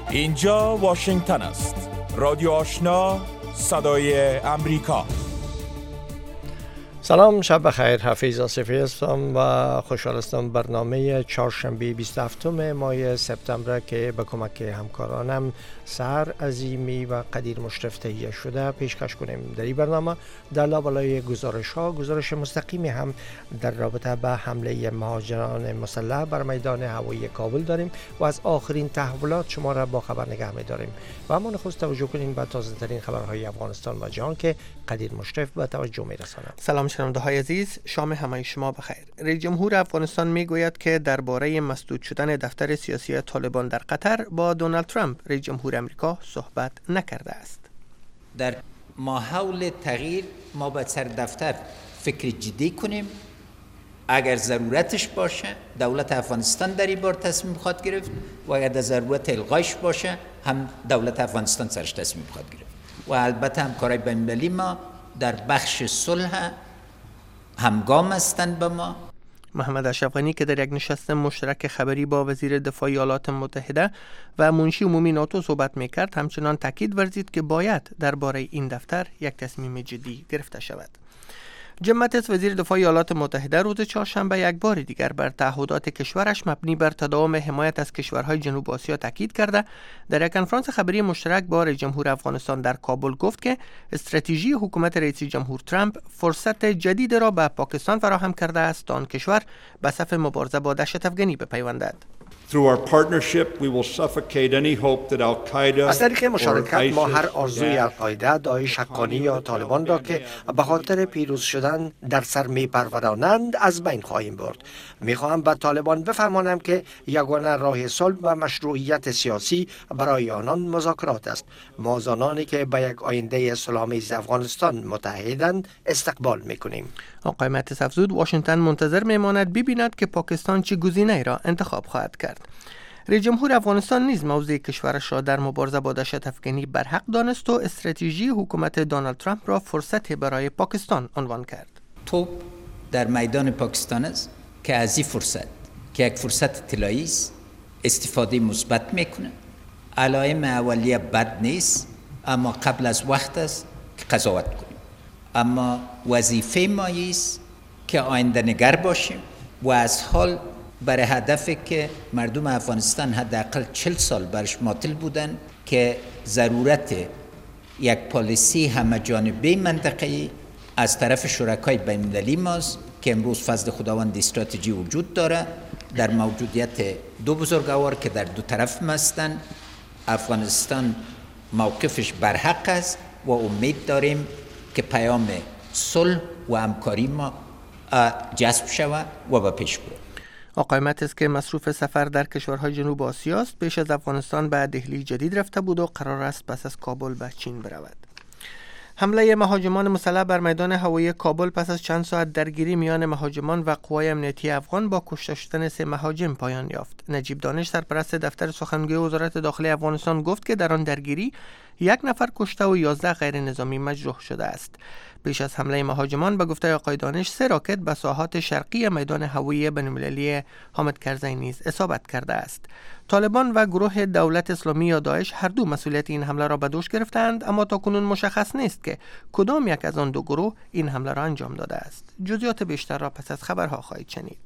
اینجا واشنگتن است. رادیو آشنا، صدای امریکا. سلام، شب بخیر. حفیظ آصفی هستم و خوشحال هستم برنامه چهارشنبه 27 ماه سپتامبر که به کمک همکارانم سحر عظیمی و قدیر مشرف تهیه شده پیشکش کنیم. در این برنامه در لابلای گزارش مستقیمی هم در رابطه به حمله مهاجران مسلح بر میدان هوایی کابل داریم و از آخرین تحولات شما را با خبر نگه می‌داریم. و اما نخست توجه کنیم به تازه ترین خبرهای افغانستان و جهان که قدیر مشرف به توجه می‌رساند. سلام شنونده های عزیز، شام همه شما بخیر. رئیس جمهور افغانستان میگوید که درباره مسدود شدن دفتر سیاسی طالبان در قطر با دونالد ترامپ رئیس جمهور امریکا صحبت نکرده است. در ماحول تغییر ما باید سر دفتر فکر جدی کنیم. اگر ضرورتش باشه دولت افغانستان در این بار تصمیم خواهد گرفت و اگر در ضرورت الغایش باشه هم دولت افغانستان سرش تصمیم خواهد گرفت. و البته همکارای بین‌المللی ما در بخش صلح همگام هستند با ما. محمد اشرف غنی که در یک نشست مشترک خبری با وزیر دفاع ایالات متحده و منشی عمومی ناتو صحبت میکرد همچنان تاکید ورزید که باید درباره این دفتر یک تصمیم جدی گرفته شود. جیم ماتیس وزیر دفاع ایالات متحده روز چهارشنبه یک بار دیگر بر تعهدات کشورش مبنی بر تداوم حمایت از کشورهای جنوب آسیا تاکید کرده در یک کنفرانس خبری مشترک با رئیس جمهور افغانستان در کابل گفت که استراتژی حکومت رئیس جمهور ترامپ فرصت جدید را به پاکستان فراهم کرده است تا آن کشور به صف مبارزه با دهشت افغانی بپیوندد. از طریق مشارکت ما هر آرزوی القاعده، داعش، حقانی یا طالبان را که به خاطر پیروز شدن در سر می‌پرورانند از بین خواهیم برد. می‌خواهم به طالبان بفهمانم که یگانه راه صلح و مشروعیت سیاسی برای آنان مذاکرات است. ما آنانی که به یک آینده صلح‌آمیز افغانستان متحدند استقبال می‌کنیم. آقای ماتیس افزود واشنگتن منتظر می‌ماند ببیند که پاکستان چه گزینه‌ای را انتخاب خواهد کرد. رئیس جمهور افغانستان نیز موضع کشورش را در مبارزه با دهشت افغانی برحق دانست و استراتژی حکومت دونالد ترامپ را فرصت برای پاکستان عنوان کرد. توپ در میدان پاکستان است که از این فرصت که یک فرصت طلایی است استفاده مثبت میکنه. علائم اولیه بد نیست اما قبل از وقت است که قضاوت کنیم. اما وظیفه ما است که آینده نگر باشیم و از حال برای هدفی که مردم افغانستان حداقل 40 سال برش ماطل بودن که ضرورت یک پالیسی همه جانبه منطقه‌ای از طرف شرکای بین‌المللی ماست که امروز فضل خداوند استراتژی وجود داره در موجودیت دو بزرگوار که در دو طرف هستند. افغانستان موقفش برحق است و امید داریم که پیام صلح و همکاری ما جذب شود و به پیش بره. آقای ماتیس که مصروف سفر در کشورهای جنوب آسیا است پیش از افغانستان به دهلی جدید رفته بود و قرار است پس از کابل به چین برود. حمله مهاجمان مسلح بر میدان هوایی کابل پس از چند ساعت درگیری میان مهاجمان و قوای امنیتی افغان با کشته شدن 3 مهاجم پایان یافت. نجیب دانش سرپرست دفتر سخنگوی وزارت داخلی افغانستان گفت که در آن درگیری 1 نفر کشته و 11 غیر نظامی مجروح شده است. پیش از حمله مهاجمان به گفته آقای دانش 3 راکت به ساحات شرقی میدان هوایی بین‌المللی حامد کرزی نیز اصابت کرده است. طالبان و گروه دولت اسلامی یا داعش هر دو مسئولیت این حمله را به دوش گرفتند اما تاکنون مشخص نیست که کدام یک از آن دو گروه این حمله را انجام داده است. جزئیات بیشتر را پس از خبرها خواهید شنید.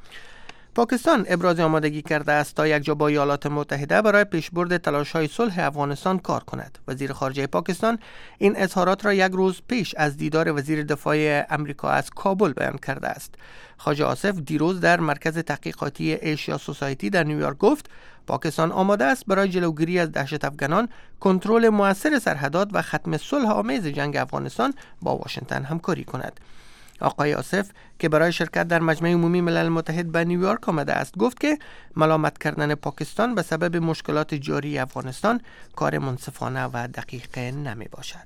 پاکستان ابراز آمادگی کرده است تا یک جا با ایالات متحده برای پیشبرد تلاش‌های صلح افغانستان کار کند. وزیر خارجه پاکستان این اظهارات را یک روز پیش از دیدار وزیر دفاع امریکا از کابل بیان کرده است. خواجه آصف دیروز در مرکز تحقیقاتی ایشیا سوسایتی در نیویورک گفت پاکستان آماده است برای جلوگیری از دهشت افغانان، کنترل مؤثر سرحدات و ختم صلح آمیز جنگ افغانستان با واشنگتن همکاری کند. آقای آصف که برای شرکت در مجمع عمومی ملل متحد به نیویورک آمده است گفت که ملامت کردن پاکستان به سبب مشکلات جاری افغانستان کار منصفانه و دقیق نمی باشد.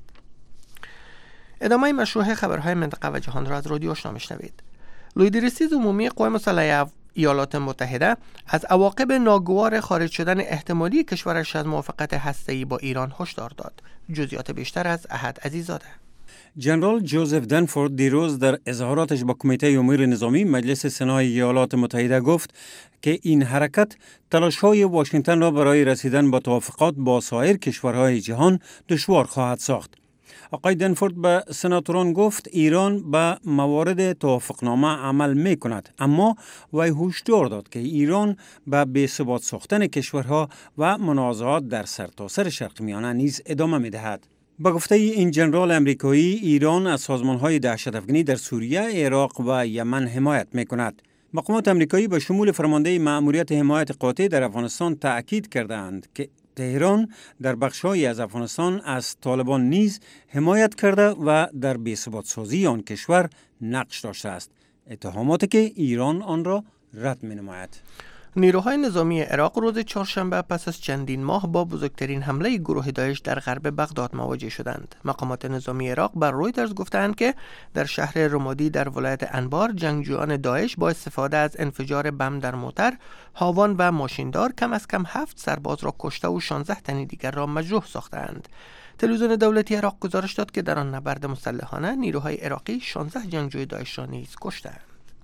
ادامه مشروع خبرهای منطقه و جهان را از رادیو آشنا میشنوید. لویدرسیز عمومی قوای مسلحه ایالات متحده از عواقب ناگوار خارج شدن احتمالی کشورش از موافقت هسته‌ای با ایران هشدار داد. جزئیات بیشتر از احد عزیزاده. جنرال جوزف دنفورد دیروز در اظهاراتش با کمیته امور نظامی مجلس سنای ایالات متحده گفت که این حرکت تلاش‌های واشنگتن را برای رسیدن به توافقات با سایر کشورهای جهان دشوار خواهد ساخت. آقای دنفورد به سناتوران گفت ایران به موارد توافقنامه عمل می کند، اما وی هشدار داد که ایران به بی‌ثبات ساختن کشورها و منازعات در سرتاسر شرق میانه نیز ادامه می دهد. با گفته این جنرال امریکایی، ایران از سازمان‌های دهشت‌افکنی در سوریه، عراق و یمن حمایت می کند. مقامات امریکایی به شمول فرمانده مأموریت حمایت قاطع در افغانستان تأکید کردند که تهران در بخش‌های از افغانستان از طالبان نیز حمایت کرده و در بی‌ثبات سازی آن کشور نقش داشته است. اتهاماتی که ایران آن را رد می‌نماید. نیروهای نظامی عراق روز چهارشنبه پس از چندین ماه با بزرگترین حمله گروه داعش در غرب بغداد مواجه شدند. مقامات نظامی عراق بر رویترز گفتند که در شهر رمادی در ولایت انبار جنگجویان داعش با استفاده از انفجار بم در موتر، هاوان و ماشیندار کم از کم 7 سرباز را کشته و 16 تن دیگر را مجروح ساختند. تلویزیون دولتی عراق گزارش داد که در آن نبرد مسلحانه نیروهای عراقی 16 جنگجوی داعش را نیز کشتند.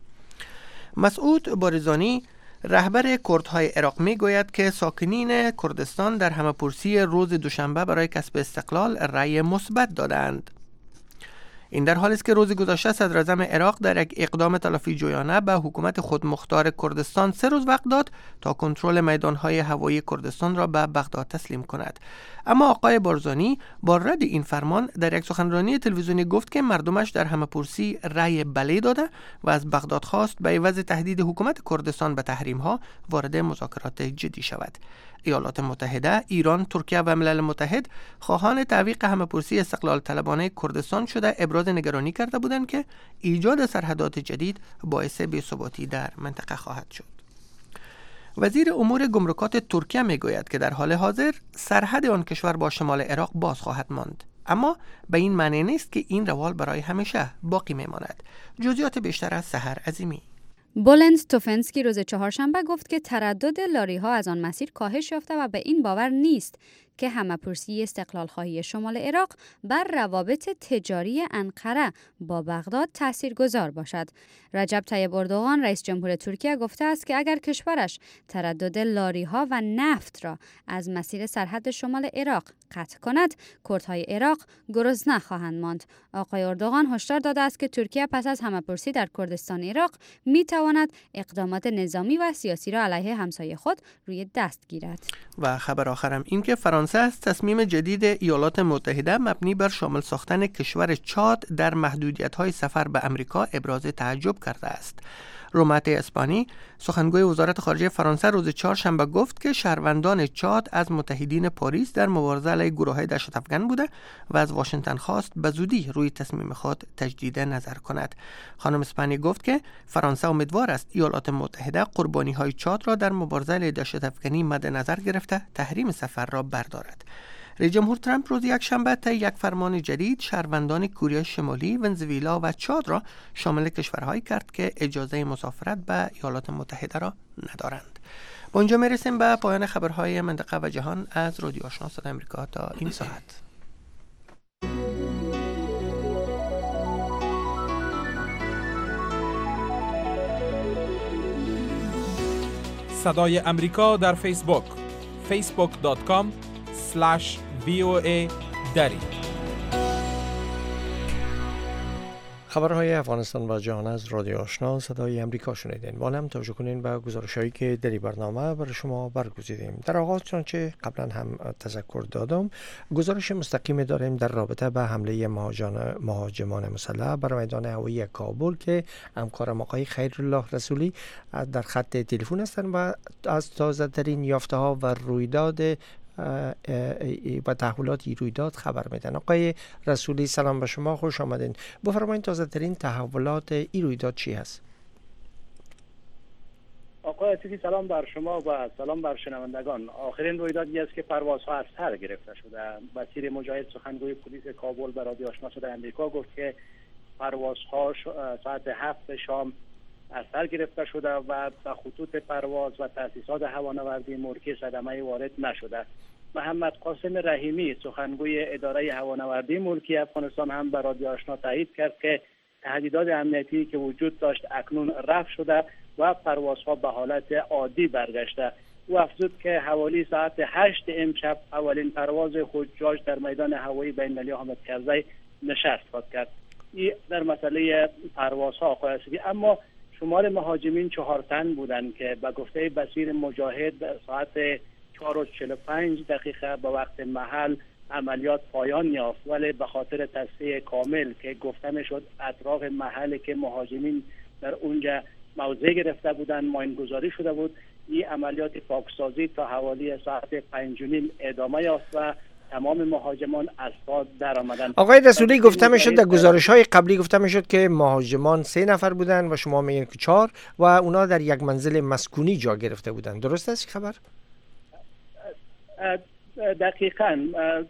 مسعود بارزانی رهبر کردهای عراق می گوید که ساکنین کردستان در همه‌پرسی روز دوشنبه برای کسب استقلال رأی مثبت دادند. این در حالی است که روز گذشته صدر اعظم عراق در یک اقدام تلافی جویانه به حکومت خودمختار کردستان 3 روز وقت داد تا کنترل میدانهای هوایی کردستان را به بغداد تسلیم کند. اما آقای بارزانی با رد این فرمان در یک سخنرانی تلویزیونی گفت که مردمش در همه‌پرسی رأی بله داده و از بغداد خواست به عوض تهدید حکومت کردستان به تحریم‌ها وارد مذاکرات جدی شود. ایالات متحده، ایران، ترکیه و ملل متحد خواهان تعویق همه‌پرسی استقلال طلبانه کردستان شده ابراز نگرانی کرده بودند که ایجاد سرحدات جدید باعث بی‌ثباتی در منطقه خواهد شد. وزیر امور گمرکات ترکیه میگوید که در حال حاضر سرحد آن کشور با شمال عراق باز خواهد ماند، اما به این معنی نیست که این روال برای همیشه باقی میماند. جزئیات بیشتر از سحر عظیمی. بولند توفنسکی روز چهارشنبه گفت که تردد لاری‌ها از آن مسیر کاهش یافته و به این باور نیست که همه‌پرسی استقلال خواهی شمال عراق بر روابط تجاری انقره با بغداد تاثیرگذار باشد. رجب طیب اردوغان رئیس جمهور ترکیه گفته است که اگر کشورش تردد لاری‌ها و نفت را از مسیر سرحد شمال عراق قطع کند، کردهای عراق گرسنه خواهند ماند. آقای اردوغان هشدار داده است که ترکیه پس از همه‌پرسی در کردستان عراق می‌تواند اقدامات نظامی و سیاسی را علیه همسایه خود روی دست گیرد. و خبر آخرم این که فرانسه از تصمیم جدید ایالات متحده مبنی بر شامل ساختن کشور چاد در محدودیت‌های سفر به امریکا ابراز تعجب کرده است. رومات اسپانی سخنگوی وزارت خارجه فرانسه روز چهارشنبه گفت که شهروندان چاد از متحدین پاریس در مبارزه علیه گروه‌های دهشت‌افکن بوده و از واشنگتن خواست به زودی روی تصمیم خود تجدید نظر کند. خانم اسپانی گفت که فرانسه امیدوار است ایالات متحده قربانی‌های چاد را در مبارزه علیه دهشت‌افکنی مد نظر گرفته تحریم سفر را بردارد. رئیس جمهور ترامپ روز یکشنبه طی یک فرمان جدید شهروندان کره شمالی، ونزوئلا و چاد را شامل کشورهایی کرد که اجازه مسافرت به ایالات متحده را ندارند. با اینجا میرسیم به پایان خبرهای منطقه و جهان از رادیو آشنا صدای آمریکا تا این ساعت. صدای امریکا در فیسبوک facebook.com/VOA دری. خبرهای افغانستان و جهان از رادیو آشنا صدای امریکا شنیدین. والم توجه کنین به گزارش‌هایی که در این برنامه برای شما برگزیدیم. در آغاز چنانچه قبلا هم تذکر دادم، گزارش مستقیم داریم در رابطه به حمله مهاجمان مسلح بر میدان هوایی کابل که همکارم آقای خیرالله رسولی در خط تلفن هستند و از تازه‌ترین یافته‌ها و رویداد و تحولات رویداد خبر میدن. آقای رسولی سلام به شما، خوش آمدین. بفرمایید تازه ترین تحولات این رویداد چی هست؟ آقای عزیزی سلام بر شما و سلام بر شنوندگان. آخرین رویدادی است که پروازها از سر گرفته شده. وزیر مجاهد سخنگوی پلیس کابل به رادیو آشنا صدای آمریکا گفت که پروازها ساعت 7 شام از سر گرفته شده و به خطوط پرواز و تأسیسات هوانوردی مورکه صدمه وارد نشده. محمد قاسم رحیمی سخنگوی اداره هوانوردی ملکی افغانستان هم به رادیو آشنا تایید کرد که تهدیدات امنیتی که وجود داشت اکنون رفع شده و پروازها به حالت عادی برگشته. او افزود که حوالی ساعت 8 امشب اولین پرواز حجاج در میدان هوایی بین‌المللی حامد کرزی نشست خواهد کرد. این در مسئله پروازها آقای اسدی. اما شمار مهاجمین 4 تن بودند که به گفته بصیر مجاهد ساعت 4:45 به وقت محل عملیات پایان یافت، ولی به خاطر تصفیه کامل که گفته میشد اطراف محلی که مهاجمین در اونجا موضع گرفته بودند ماینگذاری شده بود، این عملیات پاکسازی تا حوالی ساعت 5:30 ادامه یافت و تمام مهاجمان از پا در آمدند. آقای رسولی گفته میشد در گزارش‌های قبلی گفته میشد که مهاجمان 3 نفر بودند و شما میگین که 4 و اونا در یک منزل مسکونی جا گرفته بودند. درست است خبر؟ دقیقاً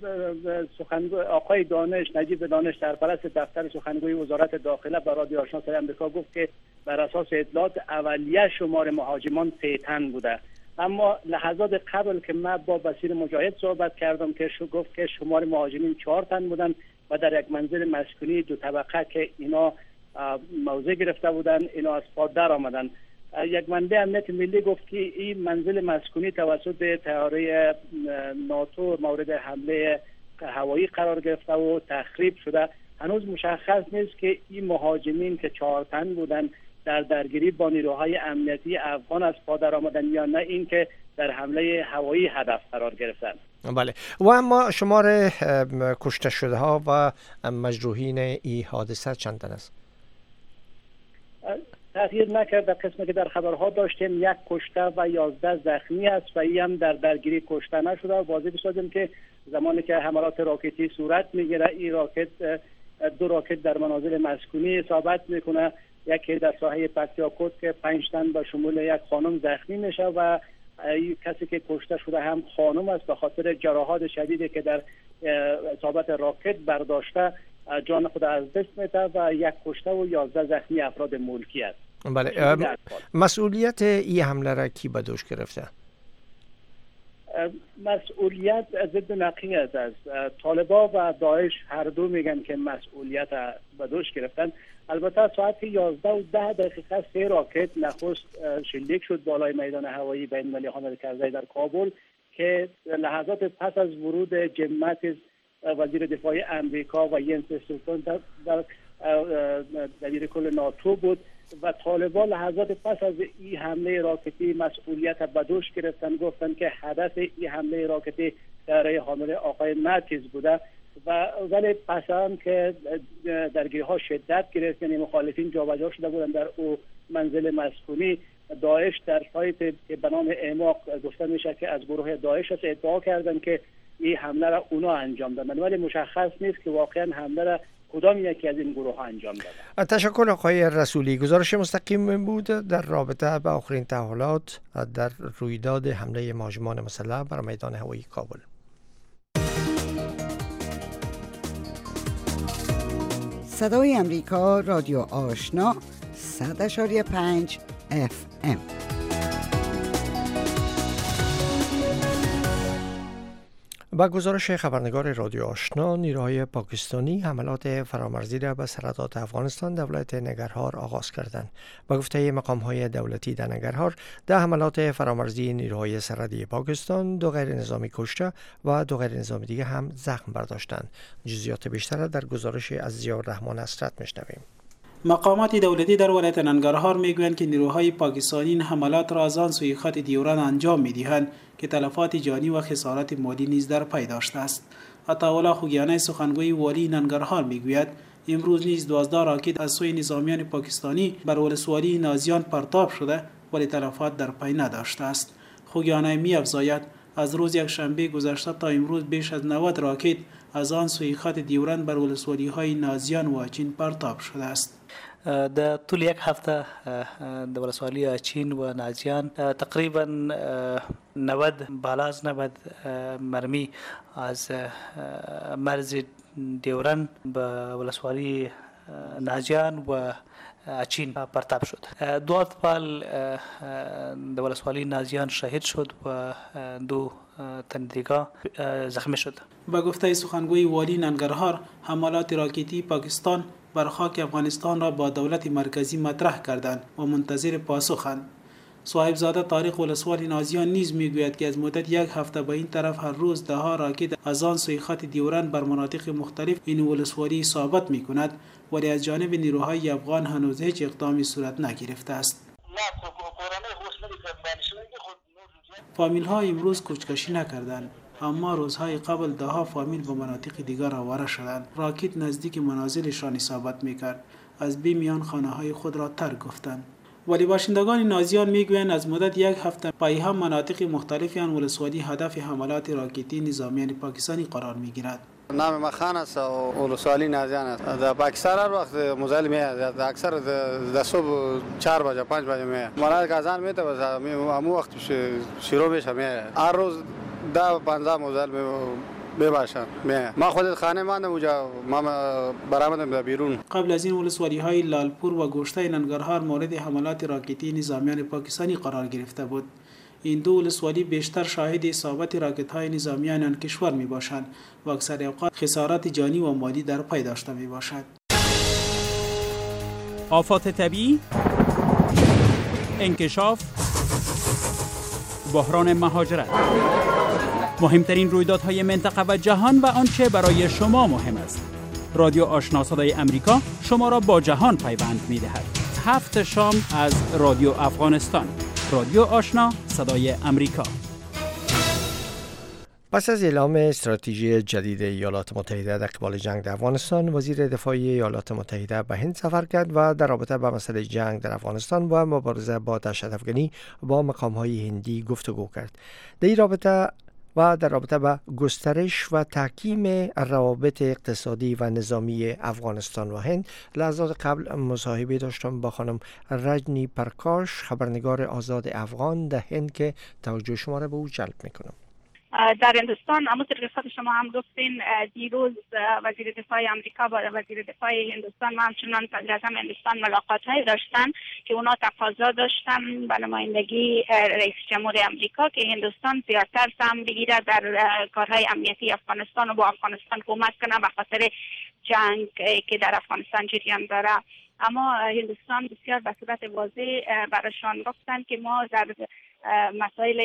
آقای دانش نجیب دانش سرپرست دفتر سخنگوی وزارت داخله به رادیو آشنا صدای آمریکا گفت که بر اساس اطلاعات اولیه شمار مهاجمان 3 تن بوده، اما لحظات قبل که من با بصیر مجاهد صحبت کردم که گفت که شمار مهاجمین 4 تن بودن و در یک منزل مسکونی 2 طبقه که اینا موضع گرفته بودن اینا از پا در آمدن. یک منبع امنیت ملی گفت که این منزل مسکونی توسط طیاره ناتو مورد حمله هوایی قرار گرفته و تخریب شده. هنوز مشخص نیست که این مهاجمین که 4 تن بودن در درگیری با نیروهای امنیتی افغان از پا در آمدن یا نه اینکه در حمله هوایی هدف قرار گرفتن. بله. و اما شمار کشته شده ها و مجروحین این حادثه چند تن است؟ تغییر نکرده. قسمی که در خبرها داشتیم 1 کشته و 11 زخمی است و این هم در درگیری کشته نشده. واضح بسازیم که زمانی که حملات راکتی صورت میگیره این راکت 2 راکت در منازل مسکونی اصابت میکنه، یکی در ساحه پکتیاکوت که 5 تن به شمول 1 خانم زخمی میشه و کسی که کشته شده هم خانم است به خاطر جراحات شدیدی که در اصابت راکت برداشته جان خود از دست میده و 1 کشته و 11 زخمی افراد ملکی است. بله. مسئولیت این حمله را کی به دوش گرفته؟ مسئولیت ضد نقی است. طالبان و داعش هر دو میگن که مسئولیت به دوش گرفتن. البته ساعت 11:10 3 راکت نخست شلیک شد بالای میدان هوایی بین‌المللی حامد کرزی در کابل که لحظات پس از ورود جیم ماتیس وزیر دفاع امریکا و ینس استولتنبرگ در دبیر کل ناتو بود و طالبان لحظات پس از این حمله راکتی مسئولیت به دوش گرفتن. گفتن که هدف این حمله راکتی طیاره حامل آقای ماتیس بوده ولی پس هم که درگیری ها شدت گرفت، یعنی مخالفین جابجا شده بودن در او منزل مسکونی، داعش در سایت که به نام اعماق گفته میشه که از گروه داعش است ادعا کردن که این حمله را اونا انجام دادن، ولی مشخص نیست که واقعا حمله را کدام یکی از این گروه ها انجام دادن. تشکر آقای رسولی. گزارش مستقیم بود در رابطه با آخرین تحولات در رویداد حمله مهاجمان مسلح بر میدان هوایی کابل. صدای امریکا رادیو آشنا 100.5 FM. با گزارش خبرنگار رادیو آشنا، نیروهای پاکستانی حملات فرامرزی را به سرحدات افغانستان در ولایت ننگرهار آغاز کردند. با گفته مقام‌های دولتی در ننگرهار، در حملات فرامرزی نیروهای سرحدی پاکستان 2 غیر نظامی کشته و 2 غیر نظامی دیگر هم زخم برداشتند. جزئیات بیشتر در گزارش از ضیاءالرحمن اسرت میشنویم. مقامات دولتی در ولایت ننگرهار میگویند که نیروهای پاکستانی این حملات را از آن سوی خط دیوران انجام میدهند که تلفات جانی و خسارات مالی نیز در پی داشته است. عطاالله خوگیانی سخنگوی والی ننگرهار میگوید امروز نیز 12 راکت از سوی نظامیان پاکستانی بر ولسوالی نازیان پرتاب شده ولی تلفات در پی نداشته است. خوگیانی می‌افزاید از روز یکشنبه گذشته تا امروز بیش از 90 راکت از آن سوی خط دیوران بر ولسوالی‌های نازیان و اچین پرتاب شده است. در طول یک هفته در ولسوالی اچین و نازیان تقریبا 90 بالا از 90 مرمی از مرز دیوران به ولسوالی نازیان و چین پرتاب شد. دو اتباع در ولسوالی نازیان شهید شد و دو تن دیگر زخمی شد. با گفته سخنگوی والی ننگرهار، حملات راکتی پاکستان بر خاک افغانستان را با دولت مرکزی مطرح کردند و منتظر پاسخند. صاحب زاده طارق ولسوالی نازیان نیز میگوید که از مدت یک هفته به این طرف هر روز ده ها راکت از آن سوی خط دیورند بر مناطق مختلف این ولسوالی اصابت می کند، ولی از جانب نیروهای افغان هنوز هیچ اقدامی صورت نگرفته است. فامیل ها امروز کوچکشی نکردند، اما روزهای قبل ده ها فامیل به مناطق دیگر آواره شدند. راکت نزدیک منازلشان اصابت میکرد، از بی میان خانه های خود را ترک گفتند. ولی باشندگان نازیان میگویند از مدت یک هفته پای هم مناطق مختلفی آن ولسوالی هدف حملات راکتی نظامیان پاکستانی قرار میگیرد. نام ما خان است و ولسوالی نازیان است. در پاکستان هر وقت مزل میاد، اکثر در صبح 4 بجه 5 بجه میاد. مناطق اذان میده و همون وقت شروع میشه میاد. هر روز 10 15 مزل بباشن. ما خودت خانه ماندم اونجا، ما برآمدم بیرون. قبل از این ولسوالی های لالپور و گوشته ننگرهار مورد حملات راکتی نظامیان پاکستانی قرار گرفته بود. این دو ولسوالی بیشتر شاهد اصابت راکت های نظامیان آن کشور می باشند و اکثر اوقات خسارات جانی و مالی در پی داشته می باشد. آفات طبیعی، انکشاف، بحران مهاجرت، مهمترین رویدادهای منطقه و جهان و آنچه برای شما مهم است. رادیو آشنا صدای امریکا شما را با جهان پیوند می دهد. 7 شام از رادیو افغانستان. رادیو آشنا صدای امریکا. پس از اعلام استراتژی جدید ایالات متحده در قبال جنگ در افغانستان، وزیر دفاع ایالات متحده به هند سفر کرد و در رابطه با مسئله جنگ در افغانستان و مبارزه با دهشت‌افکنی با مقام‌های هندی گفتگو کرد. در رابطه با گسترش و تحکیم روابط اقتصادی و نظامی افغانستان و هند، لحظات قبل مصاحبه داشتم با خانم رجنی پرکاش، خبرنگار آزاد افغان در هند، که توجه شما را به او جلب میکنم. در هندوستان، همونطور که خود شما هم گفتین، دیروز وزیر دفاع آمریکا با وزیر دفاع هندوستان و همچنان صدر اعظم هندوستان ملاقات‌هایی داشتن که اونا تقاضا داشتن به نمایندگی رئیس جمهور آمریکا که هندوستان زیادتر سهم بگیره در کارهای امنیتی افغانستان و با افغانستان کمک کنه به خاطر جنگ که در افغانستان جریان داره. اما هندوستان بسیار به صورت واضح برایشان گفتن که ما در مسائل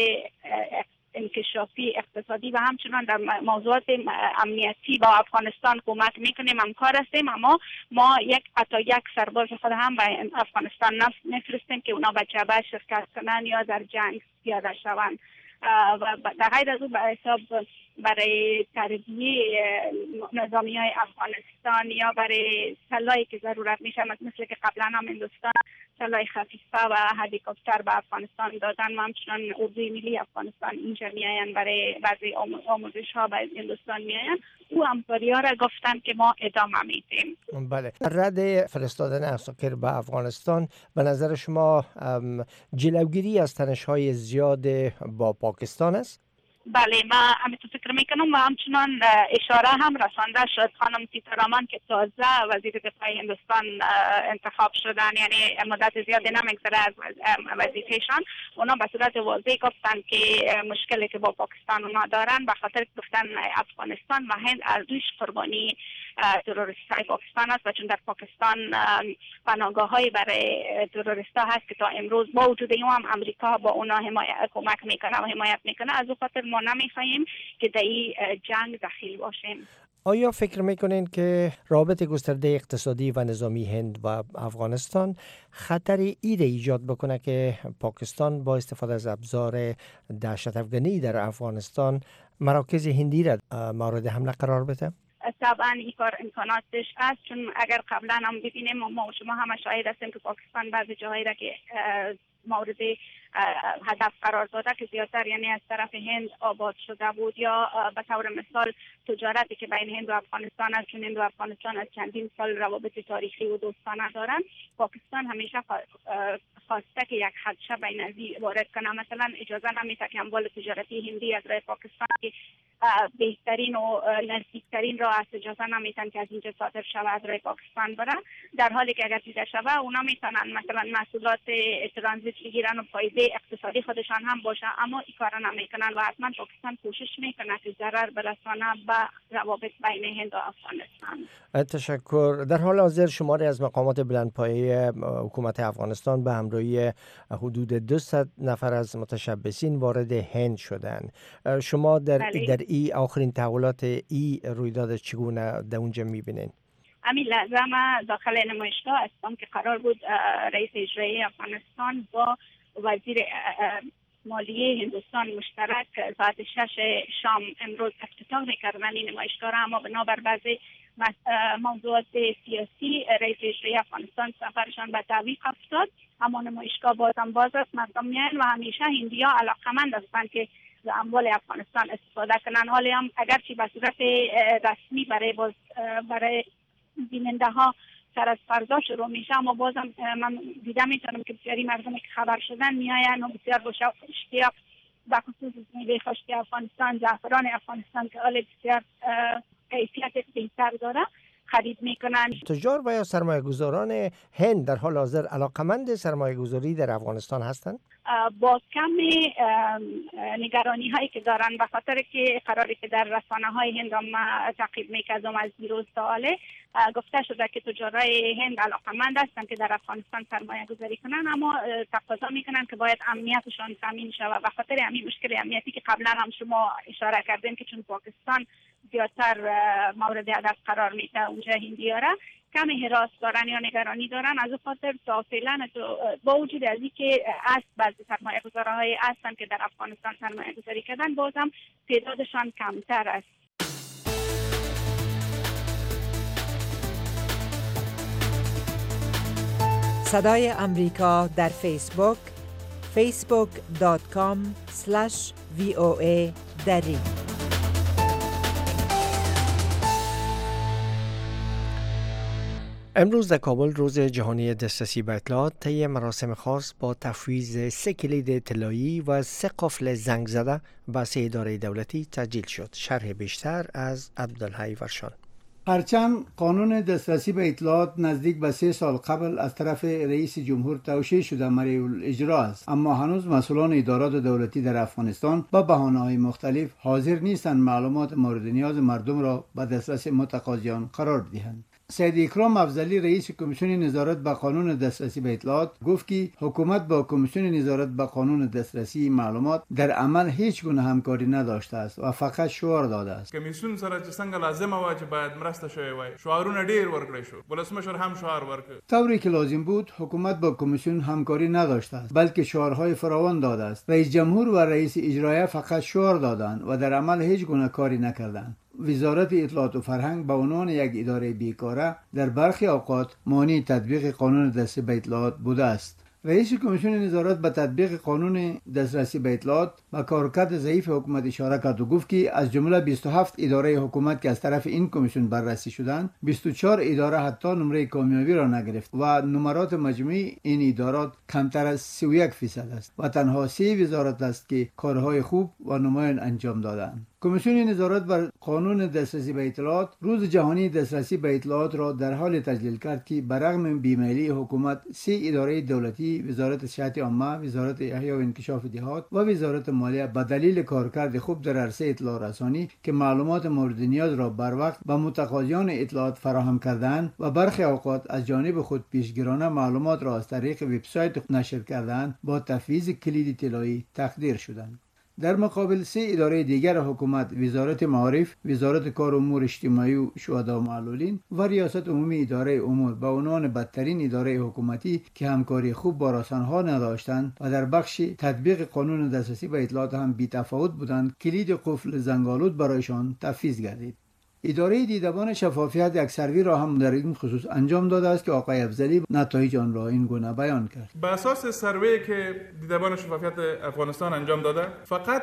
انکشافی، اقتصادی و همچنان در موضوعات امنیتی با افغانستان کمک میکنیم، همکار هستیم، اما ما حتی یک سرباز خود هم به افغانستان نفرستیم که اونا به جبهه شرکت کنن یا در جنگ پیاده شوند. و در غیر از او به حساب برای تربیه نظامی های افغانستان یا برای سلاحی که ضرورت میشه، مثل که قبلا هم هندوستان سلاح خفیفه و هلیکوپتر به افغانستان دادن و همچنان اردوی ملی افغانستان اینجا میاین برای بعضی آموزش ها به هندوستان میاین، او همکاری ها را گفتن که ما ادامه میدیم. بله. رد فرستادن عساکر به افغانستان به نظر شما جلوگیری از تنش‌های زیاد با پاکستان است؟ بله، ما همینطور فکر میکنم و همچنان اشاره هم رسانده شد. خانم سیتارامن که تازه وزیر دفاع هندوستان انتخاب شدن، یعنی مدت زیادی نمیگذره از وظیفهشان، اونا به صورت واضح گفتن که مشکلی که با پاکستان اونا دارن به خاطر گفتن افغانستان و هند ارزش قربانی تروریست های پاکستان است و چون در پاکستان پناهگاه‌های برای تروریست ها هست که تا امروز با وجود این هم امریکا با اونا کمک میکنه و حمایت میکنه، از او خاطر ما نمیخواهیم که در این جنگ دخیل باشیم. آیا فکر میکنین که رابط گسترده اقتصادی و نظامی هند و افغانستان خطری ایجاد بکنه که پاکستان با استفاده از ابزار دهشت‌افکنی در افغانستان مراکز هندی را مورد حمله قرار بده؟ طبعا این کار امکاناتش هست، چون اگر قبلا هم ببینیم ما و شما هم شاهد هستیم که پاکستان بعضی جاهایی را که مورد هدف قرار داده که زیادتر یعنی از طرف هند آباد شده بود، یا به طور مثال تجارتی که بین هند و افغانستان است، چون هند و افغانستان از چندین سال روابط تاریخی و دوستانه دارن. پاکستان همیشه خواسته که یک خدشه بین ازی وارد کنه، مثلا اجازه نمیده که اموال تجارتی هندی از راه پاکستان که بهترین و نزدیکترین راه است. اجازه نمیتن که از اینجا صادر شود از روی پاکستان بره، در حالی که اگر دیده شود اونا میتونن مثلا محصولات ترانزیت بگیرن و فایده اقتصادی خودشان هم باشه، اما این کارا نمیکنن و حتما پاکستان کوشش میکنه که ضرر برسانه به روابط بین هند و افغانستان. تشکر. در حال حاضر شماری از مقامات بلندپایه حکومت افغانستان به همراهی حدود 200 نفر از متشبثین وارد هند شدند. شما در ای آخرین تحولات ای رویداد چگونه در اونجا میبینین؟ همین لحظه ما داخل نمایشگاه هستم که قرار بود رئیس اجرایی افغانستان با وزیر مالیه هندوستان مشترک ساعت 6 شام امروز افتتاح میکردن این نمایشگاه را، اما بنابر بعضی موضوعات سیاسی رئیس اجرایی افغانستان سفرشان به تعویق افتاد. اما نمایشگاه بازم باز است، مردم میان و همیشه هندی‌ها علاقه‌مند هستند که اموال افغانستان استفاده کنن. حالی هم اگرچه به صورت رسمی برای بیننده ها سر از فردا شروع میشه، اما بازم من دیده میتونم که بسیاری مردمی که خبر شدن میاین و بسیار با اشتیاق به خصوص میوه خشکی افغانستان، زعفران افغانستان که حال بسیار کیفیت بهتر داره خرید میکنن. تجار و یا سرمایه گذاران هند در حال حاضر علاقمند سرمایه گذاری در افغانستان هستند؟ با کم نگرانی هایی که دارن، به خاطر که قراری که در رسانه های هند هم تعقیب میکردم از دیروز ساله گفته شده که تجارای هند علاقمند هستند که در افغانستان سرمایه گذاری کنن، اما تقاضا میکنن که باید امنیتشان تامین شود. به خاطر همین مشکل امنیتی که قبلا هم شما اشاره کردین که چون پاکستان زیادتر مورد هدف قرار میده اونجا هندی‌ها را کمی حراس دارن یا نگرانی دارن. از اون خاطر تا فعلا با وجود از اینکه بعضی سرمایه گذارهای هستن که در افغانستان سرمایه گذاری کردن، بازم تعدادشان کمتر است. صدای امریکا در فیسبوک facebook.com/VOA دری. امروز در کابل روز جهانی دسترسی به اطلاعات طی مراسم خاص با تفویض 3 کلید طلایی و 3 قفل زنگ زده به 3 اداره دولتی تسجیل شد. شرح بیشتر از عبدالحی ورشان. هرچند قانون دسترسی به اطلاعات نزدیک به 3 سال قبل از طرف رئیس جمهور توشیح شده مریع الاجرا است، اما هنوز مسئولان ادارات دولتی در افغانستان با بهانه‌های مختلف حاضر نیستند معلومات مورد نیاز مردم را به دسترس متقاضیان قرار دهند. سید اکرام افضلی رئیس کمیسیون نظارت به قانون دسترسی به اطلاعات گفت که حکومت با کمیسیون نظارت به قانون دسترسی معلومات در عمل هیچ گونه همکاری نداشته است و فقط شعار داده است. کمیسیون سره چې څنګه لازمه و چې باید مرسته شوی وای، شعارونه ډیر ورکړی شو، ولسمشر هم شعار ورکړ. طوری که لازم بود حکومت با کمیسیون همکاری نداشته است، بلکه شعارهای فراوان داده است. رئیس جمهور و رئیس اجرایی فقط شعار دادند و در عمل هیچ گونه کاری نکردند. وزارت اطلاعات و فرهنگ به عنوان یک اداره بیکاره در برخی اوقات مانع تطبیق قانون دسترسی به اطلاعات بوده است. رئیس کمیسیون نظارت به تطبیق قانون دسترسی به اطلاعات با کارکرد ضعیف حکومت اشاره کرد و گفت که از جمله 27 اداره حکومت که از طرف این کمیسیون بررسی شدند، 24 اداره حتی نمره کامیابی را نگرفت و نمرات مجموعی این ادارات کمتر از 31% است و تنها 3 وزارت است که کارهای خوب و نمایان انجام دادند. کمیسیون نظارت بر قانون دسترسی به اطلاعات روز جهانی دسترسی به اطلاعات را در حال تجلیل کرد که برغم بیمیلی حکومت 3 اداره دولتی، وزارت صحت عامه، وزارت احیا و انکشاف دهات و وزارت مالیه به دلیل کارکرد خوب در عرصه اطلاع رسانی که معلومات مورد نیاز را بر وقت به متقاضیان اطلاعات فراهم کردند و برخی اوقات از جانب خود پیشگیرانه معلومات را از طریق وبسایت نشر کردند، با تفویض کلید طلایی تقدیر شدند. در مقابل 3 اداره دیگر حکومت، وزارت معارف، وزارت کار و امور اجتماعی و شهدا و معلولین و ریاست عمومی اداره امور به عنوان بدترین اداره حکومتی که همکاری خوب با رسانه‌ها نداشتند و در بخش تطبیق قانون دسترسی به اطلاعات هم بی‌تفاوت بودند، کلید قفل زنگالود برایشان تفویض گردید. اداره دیدبان شفافیت یک سروی را هم در این خصوص انجام داده است که آقای افضلی نتایج آن را این گونه بیان کرد. به اساس سروی که دیدبان شفافیت افغانستان انجام داده، فقط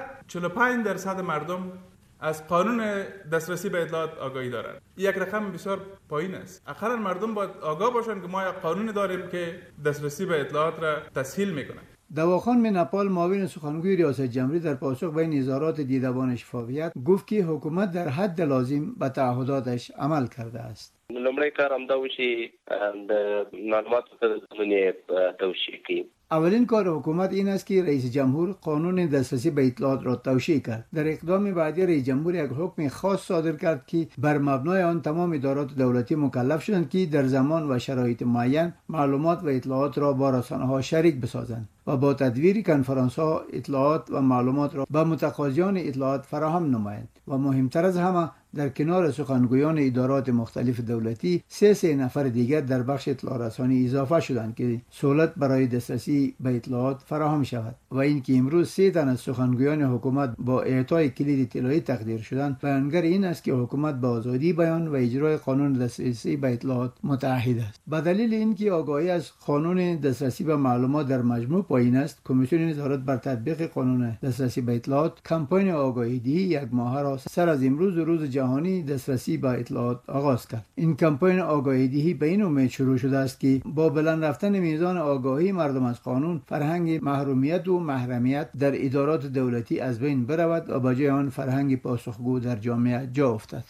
45% مردم از قانون دسترسی به اطلاعات آگاهی دارند. یک رقم بسیار پایین است. اخیراً مردم باید آگاه باشند که ما یک قانون داریم که دسترسی به اطلاعات را تسهیل میکنه. دواخان نپال معاون سخنگوی ریاست جمهوری در پاسخ به نظارات دیدبان شفافیت گفت که حکومت در حد لازم به تعهداتش عمل کرده است. لومړی کار همدا و چې د معلوماتو قانوني توشیح کړي. اولین کار حکومت این است که رئیس جمهور قانون دسترسی به اطلاعات را توشیح کرد. در اقدام بعدی رئیس جمهور یک حکم خاص صادر کرد که بر مبنای آن تمام ادارات دولتی مکلف شدند که در زمان و شرایط معین معلومات و اطلاعات را با رسانه‌ها شریک بسازند و با تدویر کنفرانس‌ها اطلاعات و معلومات را به متقاضیان اطلاعات فراهم نمایند. و مهمتر از همه در کنار سخنگویان ادارات مختلف دولتی 3 نفر دیگر در بخش اطلاع رسانی اضافه شدند که سهولت برای دسترسی به اطلاعات فراهم شود و اینکه امروز 3 تن از سخنگویان حکومت با اعطای کلید طلایی تقدیر شدند بیانگر این است که حکومت به آزادی بیان و اجرای قانون دسترسی به اطلاعات متعهد است. به دلیل اینکه آگاهی از قانون دسترسی به معلومات در مجموع پایین است، کمیسیون نظارت بر تطبیق قانون دسترسی به اطلاعات کمپاین آگاهی دهی یک ماهه را سر از امروز روز جهانی دسترسی به اطلاعات آغاز کرد. این کمپاین آگاهی دهی به این امید شروع شده است که با بلند رفتن میزان آگاهی مردم از قانون، فرهنگ محرومیت و محرمیت در ادارات دولتی از بین برود و به جای آن فرهنگ پاسخگو در جامعه جا افتد.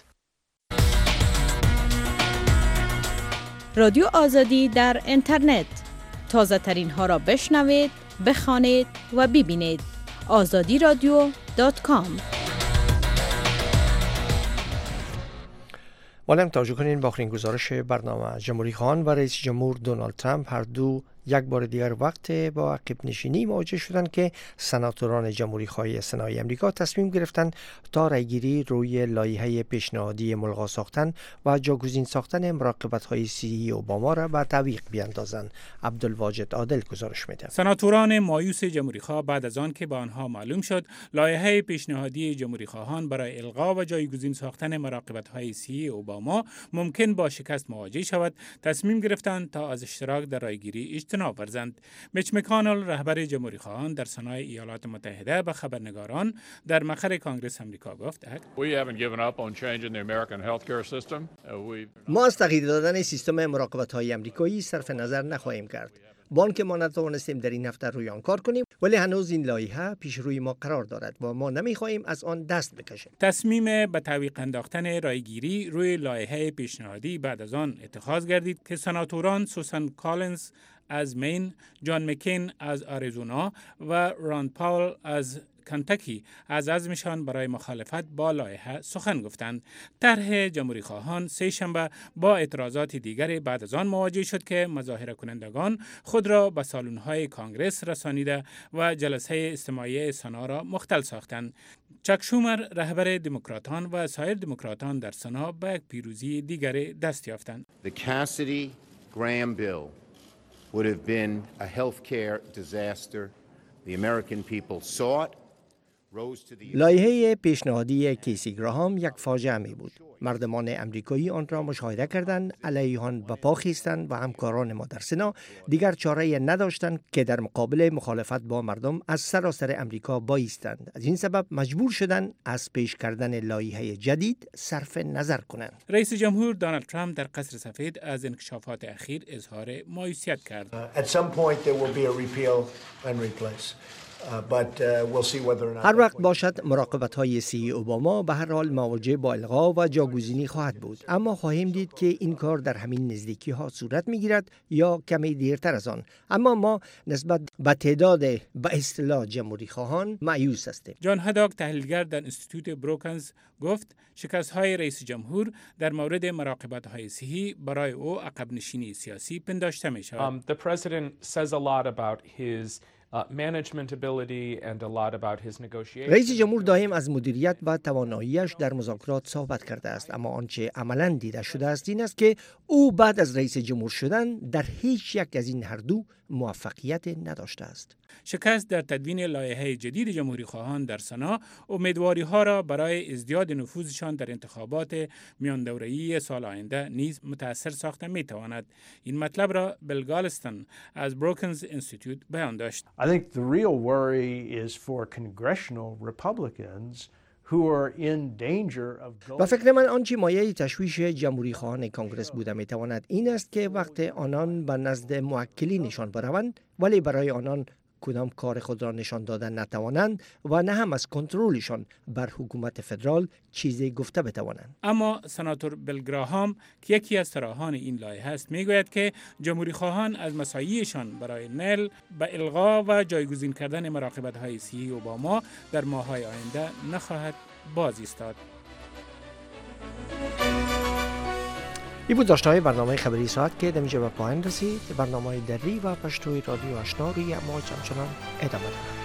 رادیو آزادی در اینترنت، تازه ترین ها را بشنوید، بخوانید و ببینید. azadiradio.com. مالم توجه کنین با آخرین گزارش برنامه. جمهوری خواهان و رئیس جمهور دونالد ترامپ هر دو یک بار دیگر وقت با عقب نشینی مواجه شدند که سناتوران جمهوری خواه سنای امریکا تصمیم گرفتند تا رأیگیری روی لایحه پیشنهادی ملغا ساختن و جاگزین ساختن مراقبت‌های صحی اوباما را به تعویق بیاندازند. عبدالواجد عادل گزارش میده. سناتوران مایوس جمهوری خواه بعد از آن که به آنها معلوم شد لایحه پیشنهادی جمهوری خواهان برای الغا و جایگزین ساختن مراقبت‌های صحی اوباما ممکن با شکست مواجه شود، تصمیم گرفتند تا از اشتراک در رأیگیری اجتناب ورزند. میچ مکانل رهبر جمهوری خواهان در سنای ایالات متحده به خبرنگاران در مقر کانگرس امریکا گفت: ما از تغییر دادن سیستم مراقبت‌های امریکایی صرف نظر نخواهیم کرد. بانک ما نتوانستیم در این هفته روی آن کار کنیم، ولی هنوز این لایحه پیش روی ما قرار دارد و ما نمیخواهیم از آن دست بکشیم. تصمیم به تعویق انداختن رایگیری روی لایحه پیشنهادی بعد از آن اتخاذ گردید که سناتوران سوسن کالینز از مین، جان مکین از آریزونا و ران پاول از کنتاکی از عزمشان برای مخالفت با لایحه سخن گفتند. طرح جمهوری خواهان سه شنبه با اعتراضات دیگری بعد از آن مواجه شد که مظاهره کنندگان خود را به سالن‌های کانگرس رسانیده و جلسه استماعی سنا را مختل ساختند. چک شومر رهبر دموکراتان و سایر دموکراتان در سنا به یک پیروزی دیگری دست یافتند. The Cassidy-Graham bill would have been a healthcare disaster. The American people saw it. لایحه پیشنهادی کیسی گراهام یک فاجعه می بود. مردمان امریکایی آن را مشاهده کردند، علیه آن به پا خیستند و همکاران ما در سنا دیگر چاره نداشتند که در مقابل مخالفت با مردم از سراسر امریکا بایستند. از این سبب مجبور شدند از پیش کردن لایحه جدید صرف نظر کنند. رئیس جمهور دونالد ترامپ در قصر سفید از انکشافات اخیر اظهار مایوسیت کرد. At some point there will be a repeal and replace. هر وقت باشد مراقبت‌های صحی اوباما به هر حال مواجه با الغا و جاگزینی خواهد بود، اما خواهیم دید که این کار در همین نزدیکی‌ها صورت می‌گیرد یا کمی دیرتر از آن. اما ما نسبت به تعداد به اصطلاح جمهوری خواهان مایوس هستیم. جان هداک تحلیلگر در انستیتوت بروکنز گفت شکست‌های رئیس جمهور در مورد مراقبت‌های صحی برای او عقب نشینی سیاسی پنداشته می‌شود. The president says a lot about his management ability and a lot about his negotiations. رئیس جمهور دائم از مدیریت و تواناییش در مذاکرات صحبت کرده است، اما آنچه عملاً دیده شده است این است که او بعد از رئیس جمهور شدن در هیچ یک از این هر دو موفقیت نداشته است. شکست در تدوین لایحه جدید جمهوری خواهان در سنا امیدواری ها را برای ازدیاد نفوذشان در انتخابات میان دوره‌ای سال آینده نیز متأثر ساخته می تواند. این مطلب را بیل گالستون از بروکنز انستیتوت بیان داشت. I think the real worry is for congressional Republicans who are in danger of و فکر من آنچه مایه تشویش جمهوری خواهان کانگرس بوده می تواند این است که وقت آنان به نزد موکلینشان بروند ولی برای آنان کدام کار خود را نشان دادن نتوانند و نه هم از کنترلشان بر حکومت فدرال چیزی گفته بتوانند. اما سناتور بیل گراهام که یکی از طراحان این لایحه است میگوید که جمهوری خواهان از مساعیشان برای نیل به الغا و جایگزین کردن مراقبت‌های صحی اوباما در ماه‌های آینده نخواهد باز ایستاد. این بود داشته‌های برنامه خبری ساعت که در اینجا به پایان رسید. برنامه دری و پشتوی رادیو آشنا روی امواج همچنان ادامه دارد.